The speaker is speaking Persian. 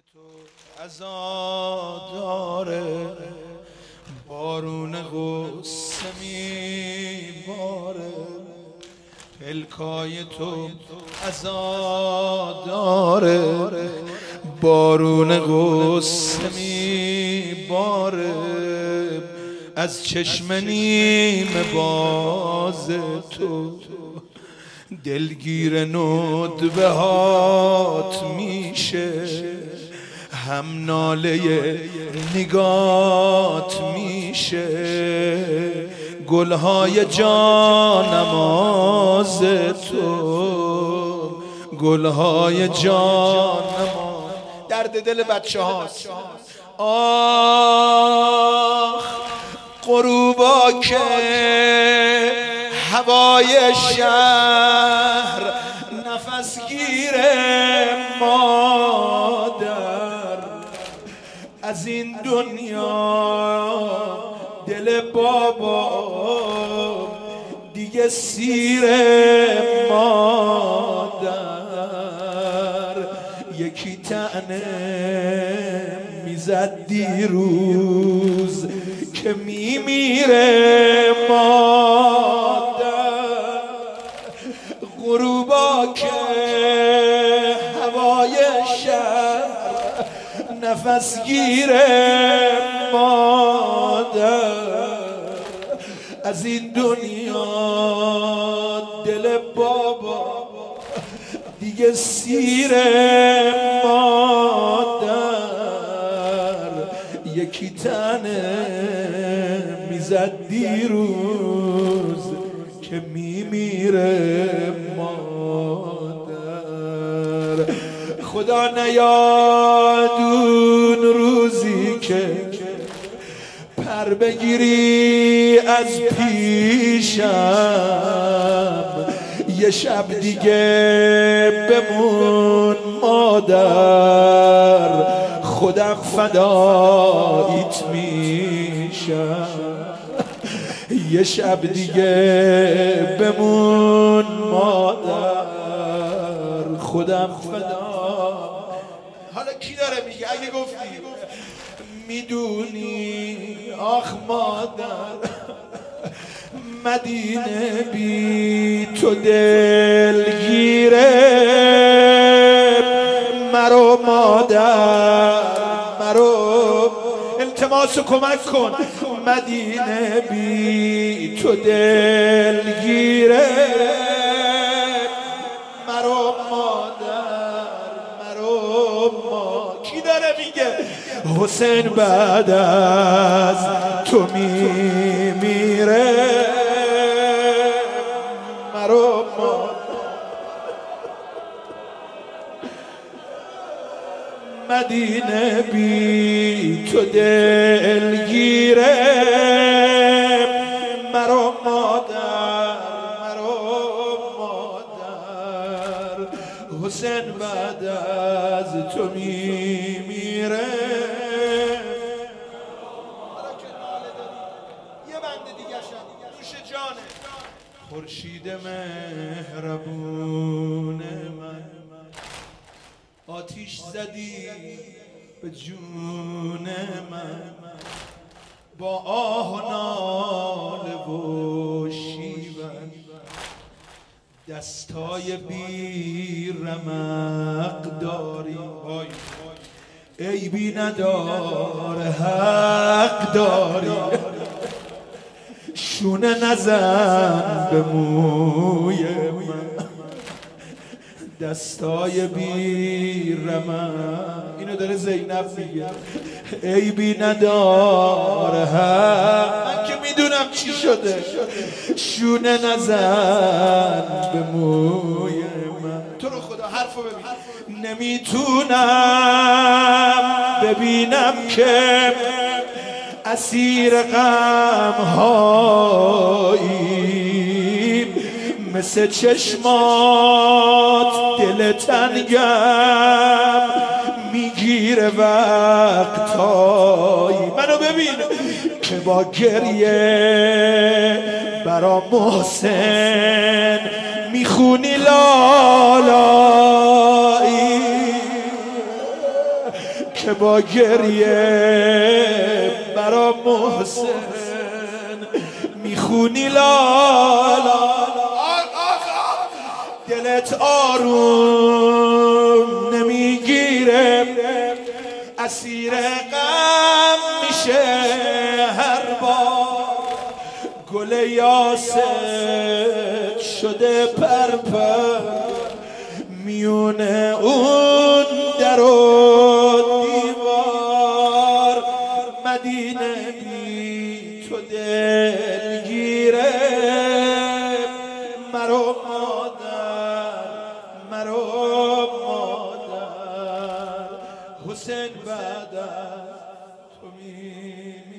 تو عزاداره بارون غصه میباره پلکای تو عزاداره بارون غصه میباره از چشم نیمه باز تو دلگیر ندبه هات میشه هم ناله نگات میشه گلهای جانماز تو گلهای جانماز درد دل بچه هاست. آه غروبا که هوای شهر نفس گیره مادر از این دنیا دل بابا دیگه سیر مادر یکی طعنه میزد دیروز که میمیره مادر غروبا که هوای شهر نفس گیره مادر از این دنیا دل بابا دیگه سیر مادر یکی تنه میزد دیروز که میمیره مادر خدا نیادون روزی که پر بگیری از پیشم یه شب دیگه بمون مادر خودم فدایت میشم یه شب دیگه بمون مادر خودم فدا. حالا کی داره میگه اگه گفتی میدونی آخ مادر مدینه بی تو دلگیره مرو مادر مرو التماس کمک کن مدینه بی تو دلگیره مرو مادر مرو کی داره میگه حسین بعد از تو میمیره مرو مدینه بی تو دلگیره مرو مادر حسین بعد از تو میمیره. یه بند دیگه نوش جانه خورشید مهربون من آتیش زدی به جون من با آه و ناله و شیون دستای بی رمق داری عیبی نداره حق داری شونه نزن به موی من دستای بی رمق اینو داره زینب میگه عیبی نداره من که میدونم چی شده شونه نزن به موی من تو رو خدا حرفو ببین نمیتونم ببینم که اسیر غم هایی مثل چشمات دل تنگم میگیره وقتایی منو ببین که با گریه برا محسن میخونی لالایی که با گریه برا محسن میخونی لالا، دلت آروم نمیگیره، اسیر غم میشه هر بار، گل یاست شده پرپر میونه اون در و دیوار، مدینه بی تو دلگیره، مرو مادر مرو مادر، حسین بعد از تو میمیره.